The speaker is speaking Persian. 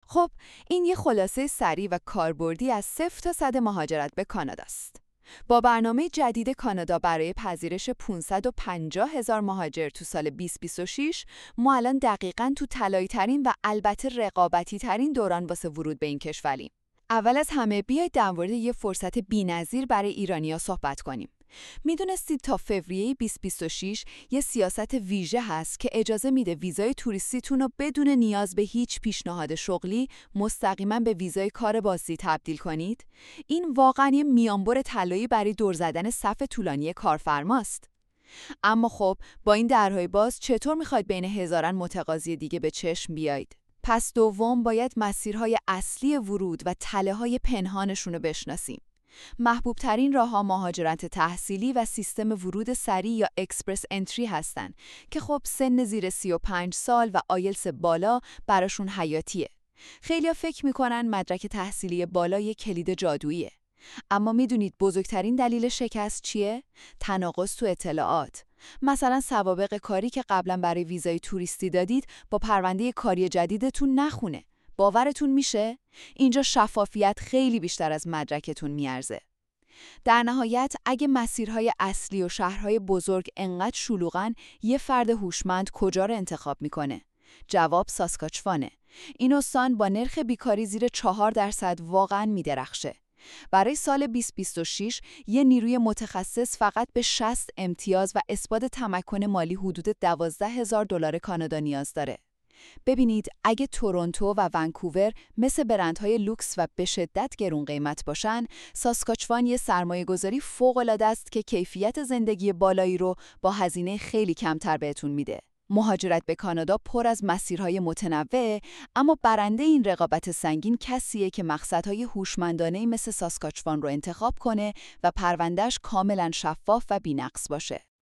خب، این یه خلاصه سریع و کاربردی از 0 تا 100 مهاجرت به کانادا است. با برنامه جدید کانادا برای پذیرش 550,000 مهاجر تو سال 2026، ما الان دقیقاً تو طلایی‌ترین و البته رقابتی‌ترین دوران واسه ورود به این کشوریم. اول از همه بیایید در مورد یه فرصت بی‌نظیر برای ایرانی‌ها صحبت کنیم. میدونستید تا فوریه 2026 یه سیاست ویژه هست که اجازه میده ویزای توریستیتون رو بدون نیاز به هیچ پیشنهاد شغلی مستقیما به ویزای کار بازی تبدیل کنید؟ این واقعا یه میانبر طلایی برای دور زدن صف طولانی کارفرماست. اما خب با این درهای باز چطور میخواید بین هزاران متقاضی دیگه به چشم بیایید؟ پس دوم باید مسیرهای اصلی ورود و تله‌های پنهانشون رو بشناسیم. محبوب ترین راه‌ها مهاجرت تحصیلی و سیستم ورود سریع یا اکسپرس انتری هستن که خب سن زیر 35 سال و آیلتس بالا براشون حیاتیه. خیلیا فکر میکنن مدرک تحصیلی بالا یک کلید جادوییه. اما میدونید بزرگترین دلیل شکست چیه؟ تناقض تو اطلاعات. مثلا سوابق کاری که قبلا برای ویزای توریستی دادید با پرونده کاری جدیدتون نخونه. باورتون میشه؟ اینجا شفافیت خیلی بیشتر از مدرکتون میارزه. در نهایت اگه مسیرهای اصلی و شهرهای بزرگ انقدر شلوغن، یه فرد هوشمند کجا رو انتخاب میکنه؟ جواب ساسکاچوانه. این استان با نرخ بیکاری زیر 4% واقعاً میدرخشه. برای سال 2026 یه نیروی متخصص فقط به 60 امتیاز و اثبات تمکن مالی حدود $12,000 کانادا نیاز داره. ببینید اگه تورنتو و ونکوور مثل برندهای لوکس و به شدت گرون قیمت باشن، ساسکاچوان یه سرمایه‌گذاری فوق‌العاده است که کیفیت زندگی بالایی رو با هزینه خیلی کمتر بهتون میده. مهاجرت به کانادا پر از مسیرهای متنوع، اما برنده این رقابت سنگین کسیه که مقصدهای هوشمندانه‌ای مثل ساسکاچوان رو انتخاب کنه و پروندهش کاملا شفاف و بی‌نقص باشه.